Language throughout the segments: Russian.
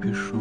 пишу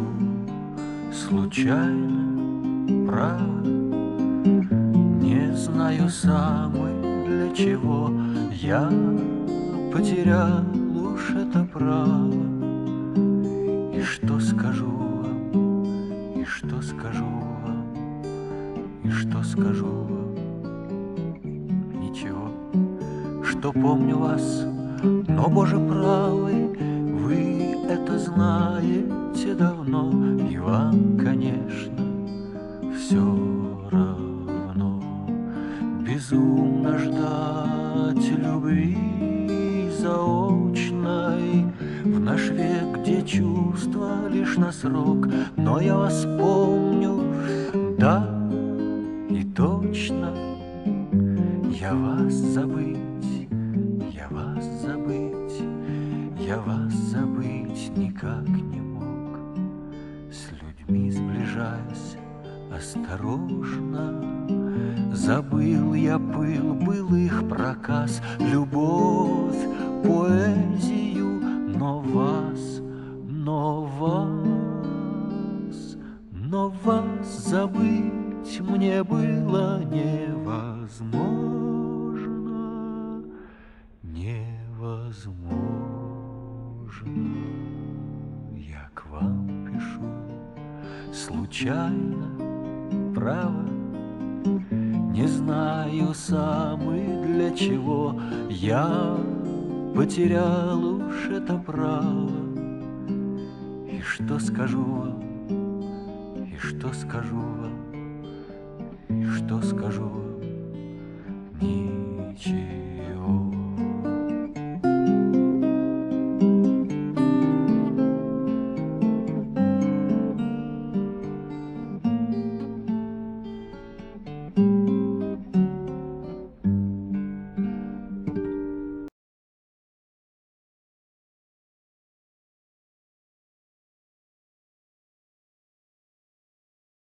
случайно, право. Не знаю сам и для чего я потерял уж это право. И что скажу вам, и что скажу вам, и что скажу вам? Ничего, что помню вас, но, Боже правый, вы это знаете давно, и вам, конечно, все равно. Безумно ждать любви заочной в наш век, где чувства лишь на срок. Но я вас помню, да, и точно. Я вас забыть, я вас забыть, я вас забыть никак не мог. С людьми сближаясь осторожно, забыл я пыл былых проказ, любовь, поэзию, но вас, но вас забыть мне было невозможно, невозможно. Я к вам пишу случайно, право. Не знаю сам и для чего я потерял уж это право. И что скажу вам, и что скажу вам, и что скажу вам? Ничего.